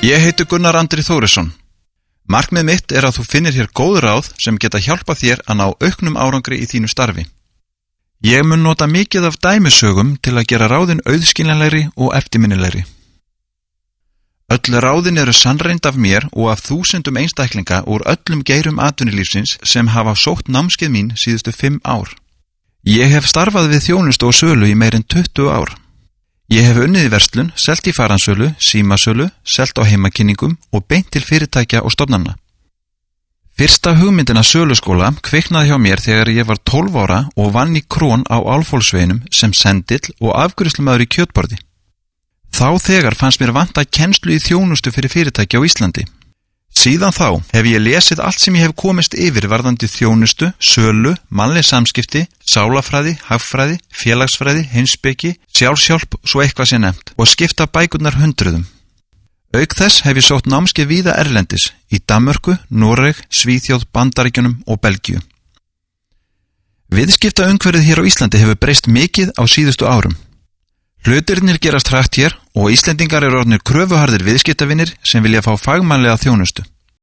Ég heiti Gunnar Andri Þórisson. Markmið mitt að þú finnir hér góð ráð sem geta hjálpað þér að ná auknum árangri í þínu starfi. Ég mun nota mikið af dæmisögum til að gera ráðin auðskiljanlegri og eftirminnilegri. Öll ráðin eru sannreynd af mér og af þúsundum einstaklinga úr öllum geirum atvinnulífsins sem hafa sótt námskeið mín síðustu 5 ár. Ég hef starfað við þjónustu og sölu í meir en 20 ár. Ég hef unnið í verslun, selt í faransölu, símasölu, selt á heimakynningum og beint til fyrirtækja og stofnana. Fyrsta hugmyndin að söluskóla kviknaði hjá mér þegar ég var 12 ára og vann í Krón á Álfhólsveginum sem sendill og afgreiðslumaður í kjötborði. Þá þegar fannst mér vanta kennslu í þjónustu fyrir fyrirtæki á Íslandi. Síðan þá hef ég lesið allt sem ég hef komist yfir varðandi þjónustu, sölu, mannleg samskipti, sálafræði, hagfræði, félagsfræði, heimspeki, sjálfshjálp, svo eitthvað sé nefnt og skipta bækurnar hundruðum. Auk þess hef ég sótt námskeið víða erlendis í Danmörku, Noreg, Svíþjóð, Bandaríkjunum og Belgíu. Viðskiptaumhverfið hér á Íslandi hefur breyst mikið á síðustu árum. Hlutirnir gerast hratt hér og Íslendingar eru orðnir kröfuharðir viðskiptavinir sem vilja fá fagmannlega þjónustu.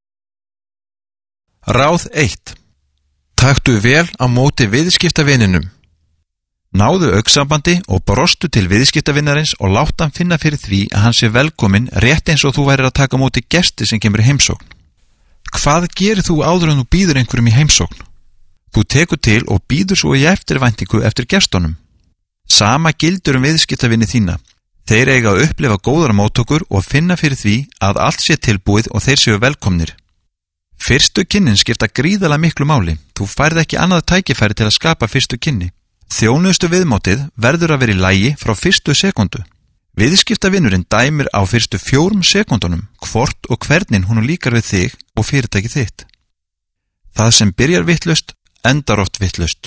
Ráð 1. Taktu vel á móti viðskiptavininum. Náðu augnsambandi og brostu til viðskiptavinarins og láta hann finna fyrir því að hann sé velkominn rétt eins og þú værir að taka á móti gesti sem kemur í heimsókn. Hvað gerir þú áður en þú býður einhverjum í heimsókn? Þú tekur til og býður svo í eftirvæntingu eftir gestunum. Sama gildur viðskiptavinni þína. Þeir eiga að upplifa góðar móttökur og finna fyrir því að allt sé tilbúið og þeir séu velkomnir. Fyrstu kynnin skipta gríðarlega miklu máli. Þú færð ekki annað tækifæri til að skapa fyrstu kynni. Þjónustu viðmótið verður að vera í lagi frá fyrstu sekundu. Viðskiptavinnurinn dæmir á fyrstu 4 sekundunum hvort og hvernig hún líkar við þig og fyrirtæki þitt. Það sem byrjar vitlaust, endar oft vitlaust.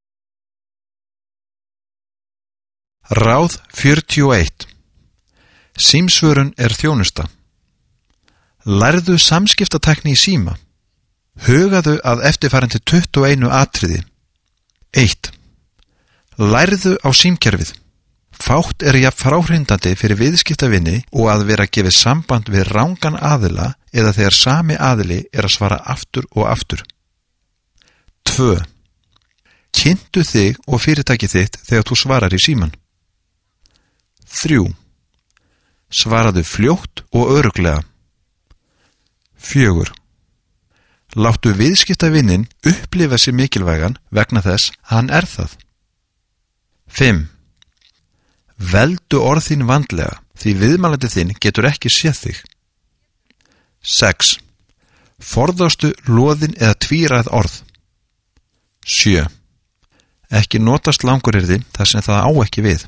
Ráð 41. Símsvörun þjónusta. Lærðu samskiptatækni í síma. Hugaðu að eftirfarandi 21 atriði. 1. Lærðu á símkerfið. Fátt jafn fráhrindandi fyrir viðskiptavinni og að vera gefið samband við rangan aðila eða þegar sami aðili að svara aftur og aftur. 2. Kynntu þig og fyrirtæki þitt þegar þú svarar í síman. 3. Svaraðu fljótt og örugglega. 4. Láttu viðskiptavinnin upplifa sig mikilvægan vegna þess að hann það. 5. Veldu orð þín vandlega því viðmælandi þinn getur ekki séð þig. 6. Forðastu loðin eða tvíræð orð. 7. Ekki notast languryrði þar sem það á ekki við.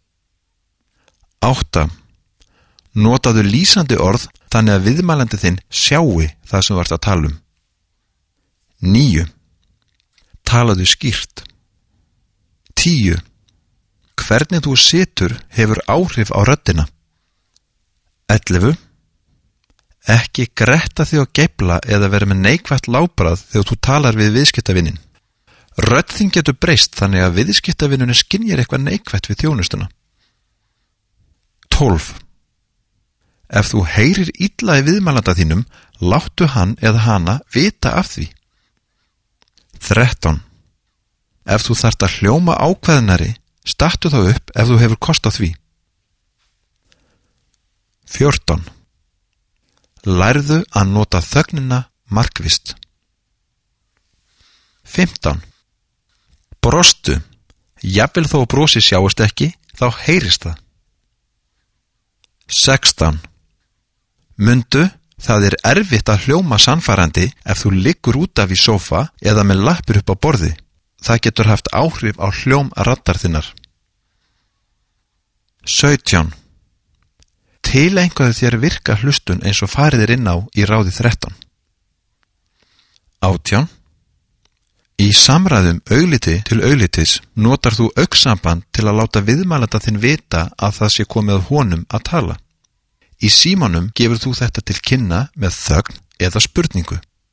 8. Notaðu lýsandi orð þannig að viðmælandi þinn sjái það sem þú ert að tala um. 9. Talaðu skýrt. 10. Hvernig þú situr hefur áhrif á röddina. 11. Ekki gretta þig og geifla eða vera með neikvætt lábragð þegar þú talar við viðskiptavinnin. Rödd þín getur breyst þannig að viðskiptavinnunni skynjar eitthvað neikvætt við þjónustuna. 12. Ef þú heyrir illa í viðmælanda þínum, láttu hann eða hana vita af því. 13. Ef þú þarft að hljóma ákveðnari, stattu þá upp ef þú hefur kost á því. 14. Lærðu að nota þögnina markvisst. 15. Brostu. Jafnvel þó að brosi sjáist ekki, þá heyrist það. 16. Mundu, það erfitt að hljóma sannfærandi ef þú liggur út af í sófa eða með lappir upp á borði. Það getur haft áhrif á hljóm raddar þinnar. 17. Tileinkvæðu þér virka hlustun eins og farið inn á í ráði 13. 18. Í samræðum augliti til auglitis notar þú augnsamband til að láta viðmælanda þinn vita að það sé komið honum að tala. Í símanum gefur þú þetta til kynna með þögn eða spurningu.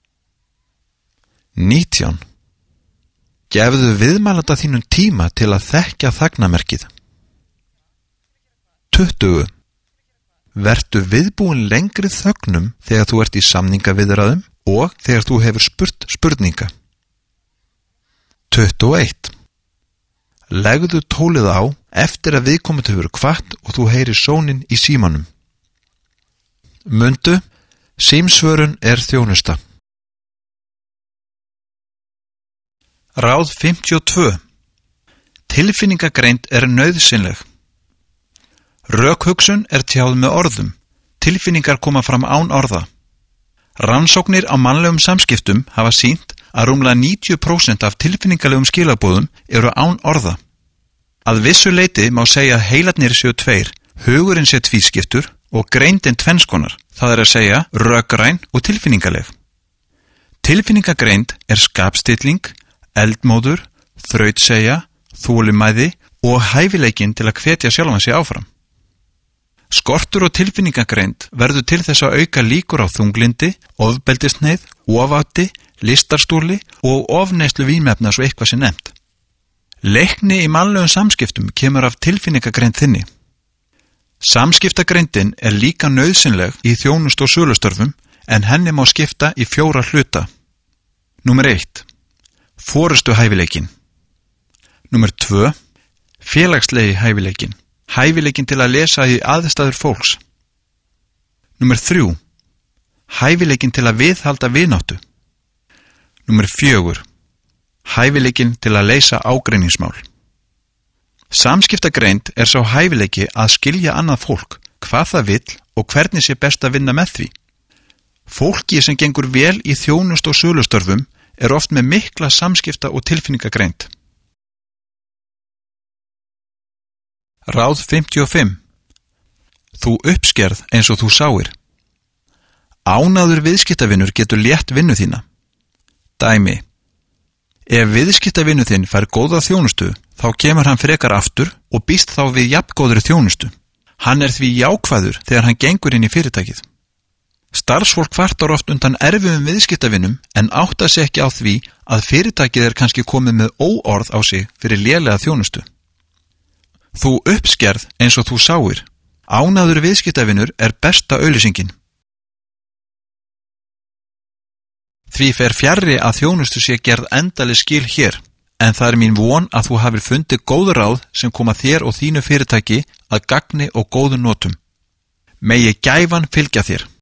19. Gefðu viðmælanda þínum tíma til að þekkja þagnamerkið. 20. vertu viðbúin lengri þögnum þegar þú ert í samningaviðræðum og þegar þú hefur spurt spurninga. 21. Legðu tólið á eftir að viðkomandi hefur kvatt og þú heyrir sóninn í símanum. Mundu, símsvörun er þjónusta. Ráð 52. Tilfinningagreind er nauðsynleg. Rökhugsun er tjáð með orðum. Tilfinningar koma fram án orða. Rannsóknir á mannlegum samskiptum hafa sýnt að rúmlega 90% af tilfinningalegum skilaboðum eru án orða. Að vissu leyti má segja að heilarnir séu tveir, hugurinn sé tvískiptur og greindin tvennskonar, það er að segja rökræn og tilfinningaleg. Tilfinningagreind er skapstilling, eldmóður, þrautseigja, þolinmæði og hæfileikinn til að hvetja sjálfan sig áfram. Skortur og tilfinningagreind verður til þess að auka líkur á þunglindi, ofbeldishneigð, ofátti, listarstúli og ofneyslu vímefna svo eitthvað sé nefnt. Leikni í mannlegum samskiptum kemur af tilfinningagreind þinni. Samskiptagreindin er líka nauðsynleg í þjónust og sölustörfum en henni má skipta í 4 hluta. Númer 1. Forystu hæfileikin. Númer 2. Félagslegi hæfileikin. Hæfileikin til að lesa í aðstæður fólks. Númer 3. Hæfileikin til að viðhalda vináttu. Númer 4. Hæfileikin til að leysa ágreiningsmál. Samskiptagreind er sá hæfileiki að skilja annað fólk, hvað það vill og hvernig sé best að vinna með því. Fólki sem gengur vel í þjónust og sölustörfum er oft með mikla samskipta- og tilfinningagreind. Ráð 55. Þú uppskerð eins og þú sáir. Ánægður viðskiptavinur getur létt vinnu þína. Dæmi. Ef viðskiptavinur þinn fær góða þjónustu, þá kemur hann frekar aftur og býst þá við jafngóðri þjónustu. Hann er því jákvæður þegar hann gengur inn í fyrirtækið. Starfsfólk kvartar oft undan erfiðum viðskiptavinum en áttar sig ekki á því að fyrirtækið er kannski komið með óorð á sig fyrir lélega þjónustu. Þú uppskerð eins og þú sáir. Ánægður viðskiptavinur er besta auglýsingin. Því fer fjarri að þjónustu sé gerð endaleg skil hér, en það er mín von að þú hafir fundið góð ráð sem koma þér og þínu fyrirtæki að gagni og góðu notum. Megi gæfan fylgja þér.